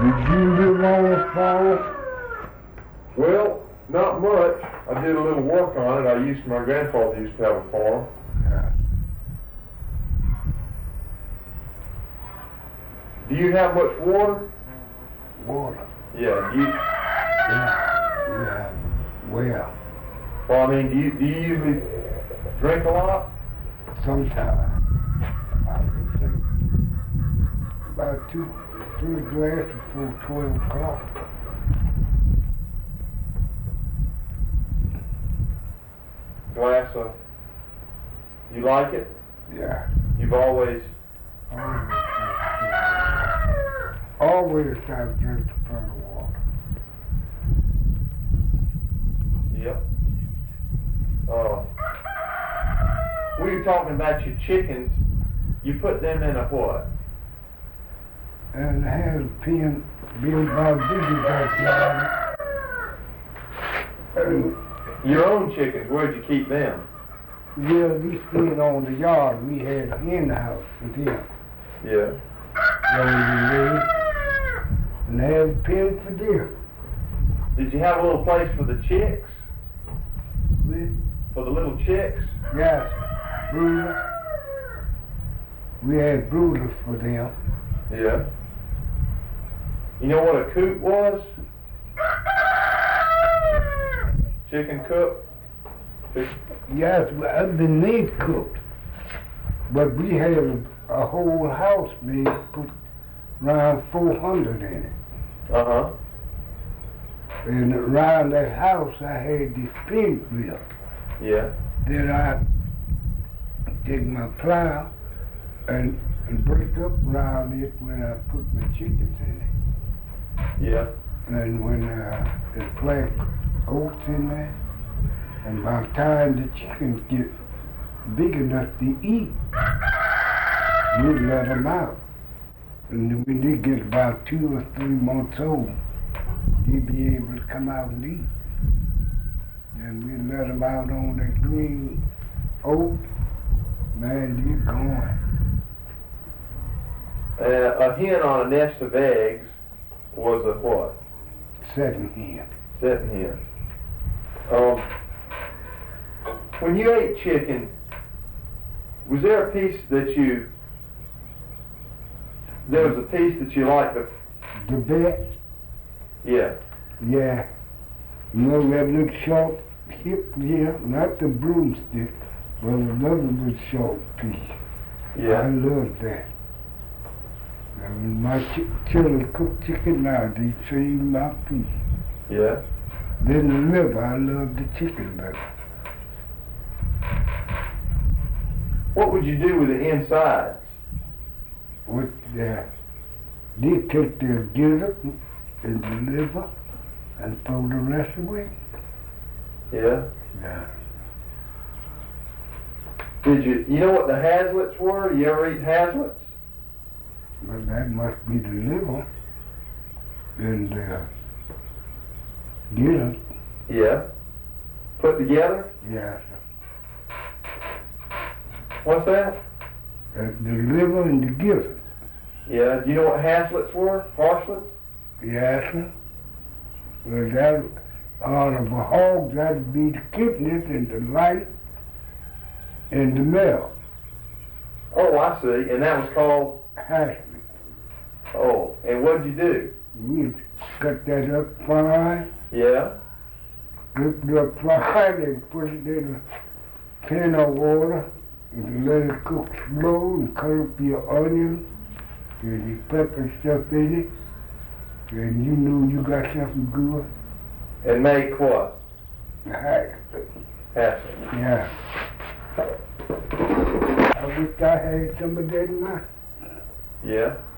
Did you live on the farm? Well, not much. I did a little work on it. My grandfather used to have a farm. Yeah. Do you have much water? Water. Yeah. Yeah. Well, Well, I mean, do you usually drink a lot? sometimes I would think about 2-3 glasses before 12 o'clock. Glass of. You like it? Yeah. You've always. Always try to drink the plenty of water. Yep. We were talking about your chickens. You put them in a what? And I had a pen built by Biggie back there. Your own chickens, where'd you keep them? Yeah, we stayed on the yard. We had a hen house with him. Yeah. And I had a pen for them. Did you have a little place for the chicks? We, For the little chicks? yes, brooder. We had brooders for them. Yeah. You know what a coop was? Chicken coop? Yes, underneath cooked. But we had a whole house made, put around 400 in it. Uh-huh. And around that house I had this pin wheel. Yeah. Then I take my plow and break up around it when I put my chickens in it. Yeah. And when they plant oats in there, and by the time the chickens get big enough to eat, we let them out. And when they get about 2 or 3 months old, they'll be able to come out and eat. And we let them out on that green oat, man, they're going. A hen on a nest of eggs was a what? Second hen. Setting hen. When you ate chicken, was there a piece that you liked? The bat, Yeah. yeah. You know that little short hip, yeah, not the broomstick, but another little short piece. I Yeah. love that. And when my children cook chicken now, they trade my piece. Yeah. Then the liver, I love the chicken better. What would you do with the insides? What, they take their gizzard and the liver and throw the rest away. Yeah. Yeah. You know what the haslets were? You ever eat haslets? Well, that must be the liver and the gizzard. Yeah. Put together? Yes. What's that? The liver and the gizzard. Yeah. Do you know what haslets were? Harslets? Yes, sir. Well, that, out of a hog, that'd be the kidneys and the light and the milk. Oh, I see. And that was called? Hasley. Oh. And what'd you do? We cut that up fine, Yeah. cook it up fine, and put it in a pan of water, and let it cook slow, and cut up your onion, and your pepper and stuff in it, and you know you got something good. And make what? Hasley. Haslets. Yeah. I wish I had some of that now. Yeah.